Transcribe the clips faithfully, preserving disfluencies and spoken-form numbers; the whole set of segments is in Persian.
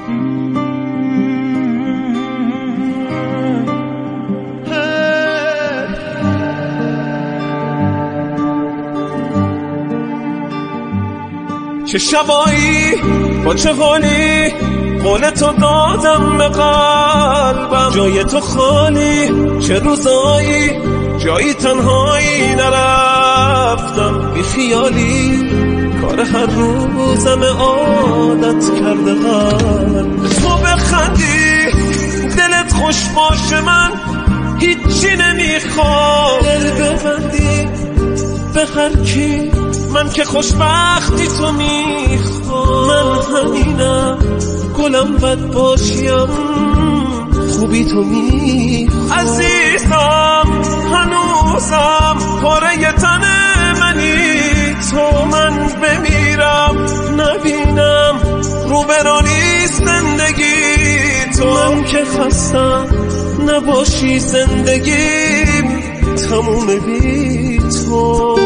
چه شبایی با چه حالی قول تو دادم به قلبم، جای تو خالی چه روزایی جایی تنهایی نرفتم، بی خیالی کار هر روزم عادت کرده قلب. تو بخندی دلت خوش باشه من هیچی نمیخوام، دل ببندی به هر کی من که خوشبختی تو میخوام. من همینم گلم بد باشیم خوبی تو میخوام. عزیزم هنوزم پاره تن منی تو، من بمیرم نبینم رو برانی زندگی تو. من که خستم نباشی زندگیم تموم بی تو.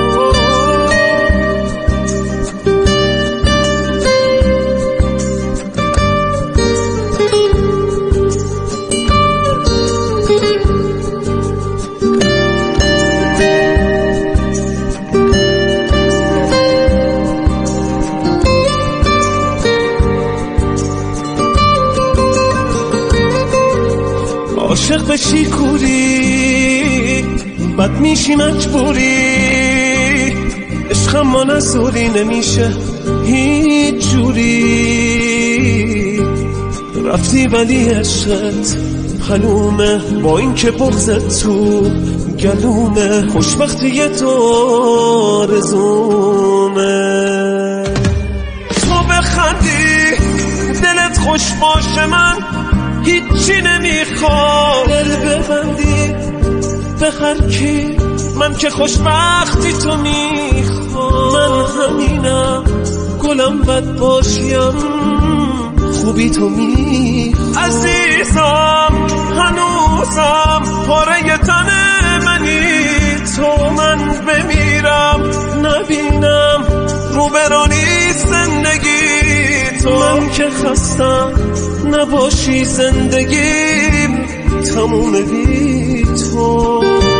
عاشق بشی کوری بد میشی مجبوری، عشقم ما نزوری نمیشه هیچ جوری. رفتی ولی عشقت حلومه با این که بغضت تو گلومه، خوشبختی تو آرزومه. تو بخندی دلت خوش باشه من هیچی نمیخوام، دل ببندی به هر کی من که خوشبختی تو میخوام. من همینم گلم بد باشیم خوبی تو میخوام. عزیزم هنوزم پاره تن منی تو، من بمیرم نبینم رو برانی زندگی تو. من که خستم نباشی زندگیم تموم بی تو.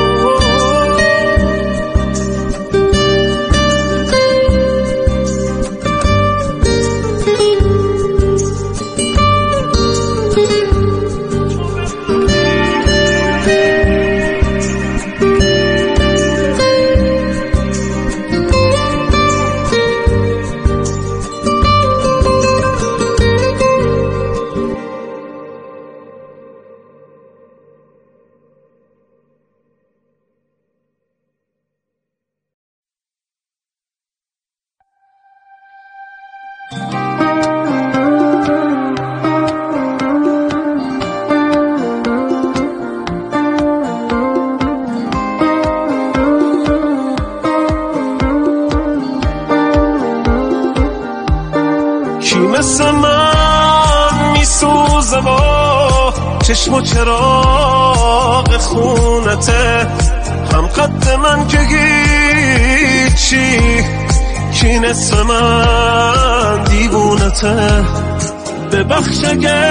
مثل من میسوزه با چشم و چراغ خونته، هم قد من که هیچی کی نصف من دیوونته. ببخش اگه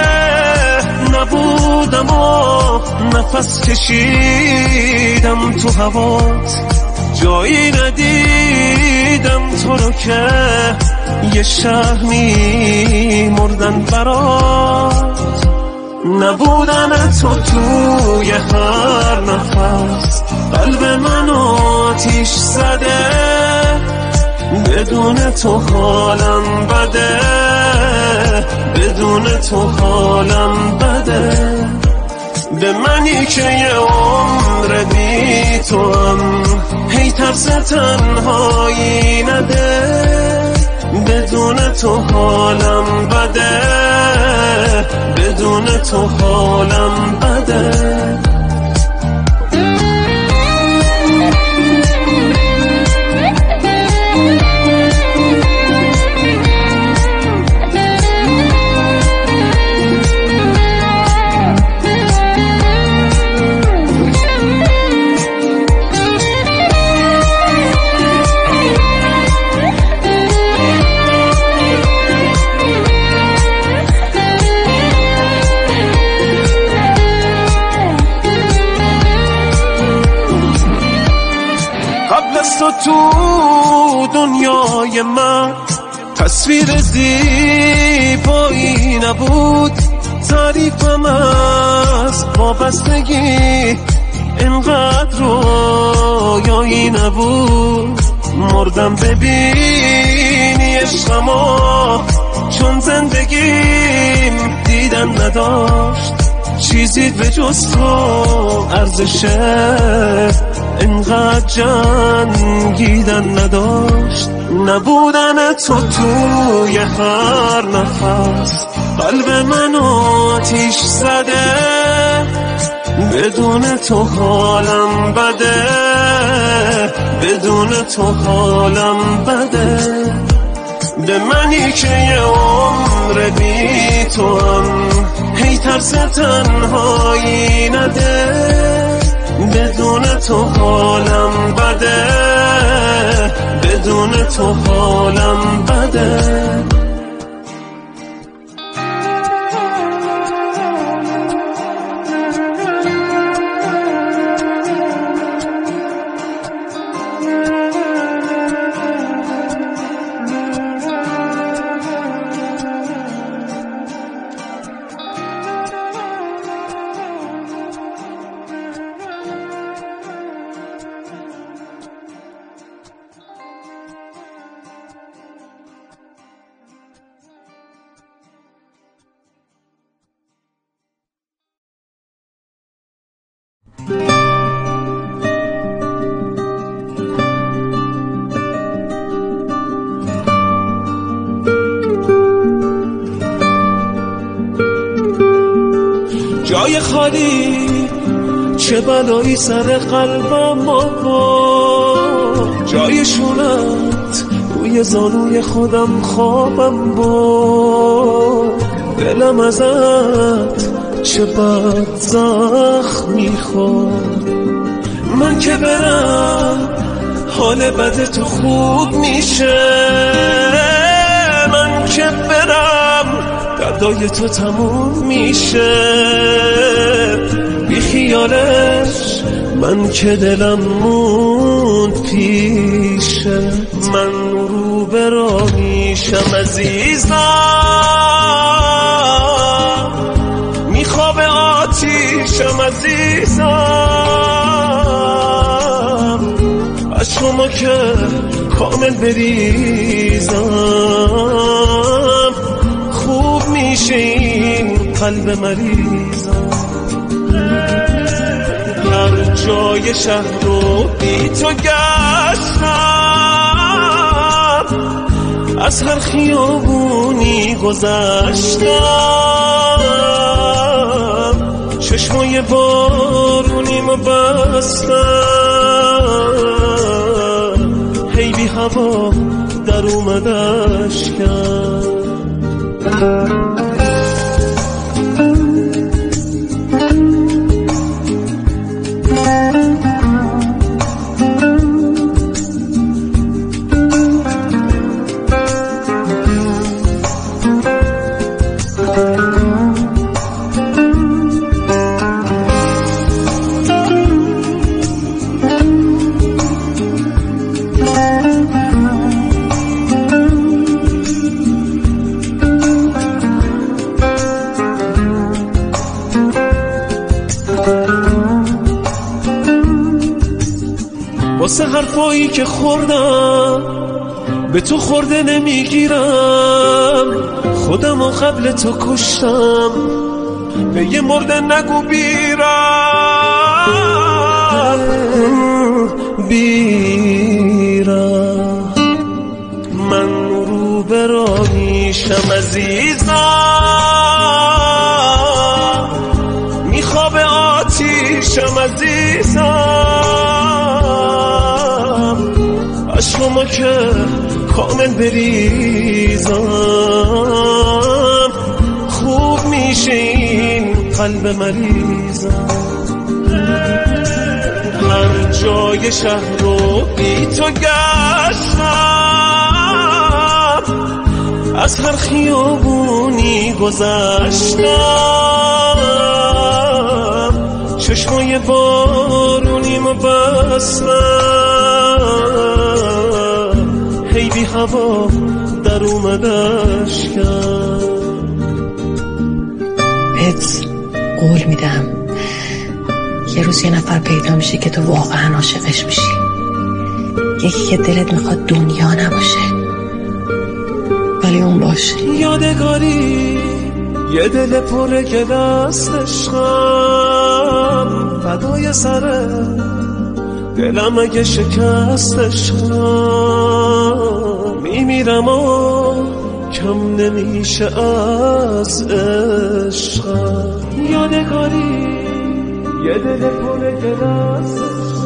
نبودم و نفس کشیدم تو هوات، جایی ندیدم تو رو که یه شهر می مردن برات. نبودن تو توی هر نفس قلب منو آتیش زده، بدون تو حالم بده، بدون تو حالم بده. به منی که یه عمر بی تو هم هی ترس تنهایی نده، بدون تو حالم بده، بدون تو حالم بده. روی من تصویر زیبایی نبود، تعریفم از وابستگی اینقدر رویایی نبود. مردم ببینی عشقمو، چون زندگیم دیدن نداشت، چیزی به جز تو ارزشه اینقدر جنگیدن نداشت. نبودن تو توی هر نفس قلب منو آتیش زده، بدون تو حالم بده، بدون تو حالم بده. به منی که یه عمر بی تو هم هی ترس تنهایی نده، بدون تو حالم بده، بدون تو حالم بده. جای خالی چه بلایی سر قلبم آورد، جای شونت روی زانوی خودم خوابم بود. دلم ازت چه بد زخمی خورد، من که برم حال بد تو خوب میشه، من که برم دردای تو تموم میشه. بی خیالش من که دلم موند پیشه، من رو به راه میشم عزیزم، میخواب آتیشم عزیزم، از شما که کامل بریزم، خوب میشه این قلب مریضم. هر جای شهر رو بی تو گشتم، از هر خیابونی گذشتم، چشمای بارونیمو بستم، هی بی هوا در اومد اشکم. واسه حرفایی که خوردم به تو خورده نمیگیرم، خودم و قبل تو کشتم، به یه مرده نگو بیرم بیرم. من رو به راه میشم عزیزم، میخواب آتیشم عزیزم، از شما که کامل بریزم، خوب میشه این قلب مریضم. هر جای شهر رو بی تو گشتم، از هر خیابونی گذشتم، چشمای بارونیمو بستم، هی وقتی بی هوا در اومدش کرد. بهت قول میدم یه روز یه نفر پیدا میشه که تو واقعا عاشقش میشی، یکی که دلت میخواد دنیا نباشه ولی اون باشه. یادگاری یه دل پر گل است عشقم، فدای سره دلم اگه شکست عشقم، میمیرم و کم نمیشه از عشقم. یادگاری یه دل پر گل است